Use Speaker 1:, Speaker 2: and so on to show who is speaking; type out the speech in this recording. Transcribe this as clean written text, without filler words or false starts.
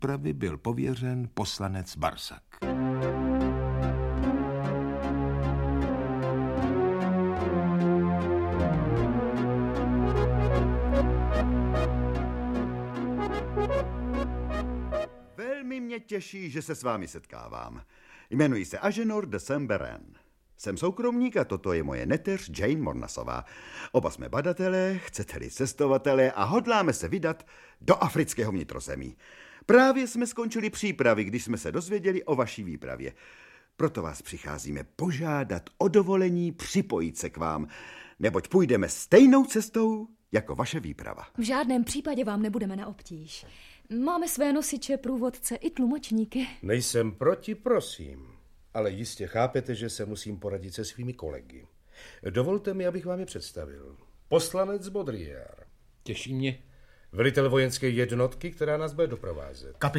Speaker 1: výpravy byl pověřen poslanec Barsak.
Speaker 2: Velmi mě těší, že se s vámi setkávám. Jmenuji se Agenor de Saint-Beren. Jsem soukromník a toto je moje neteř Jane Mornasová. Oba jsme badatelé, chcete-li cestovatelé a hodláme se vydat do afrického vnitrozemí. Právě jsme skončili přípravy, když jsme se dozvěděli o vaší výpravě. Proto vás přicházíme požádat o dovolení připojit se k vám, neboť půjdeme stejnou cestou jako vaše výprava.
Speaker 3: V žádném případě vám nebudeme na obtíž. Máme své nosiče, průvodce i tlumočníky.
Speaker 4: Nejsem proti, prosím, ale jistě chápete, že se musím poradit se svými kolegy. Dovolte mi, abych vám je představil. Poslanec Baudrillard.
Speaker 5: Těší mě.
Speaker 4: Velitel vojenské jednotky, která nás bude doprovázet.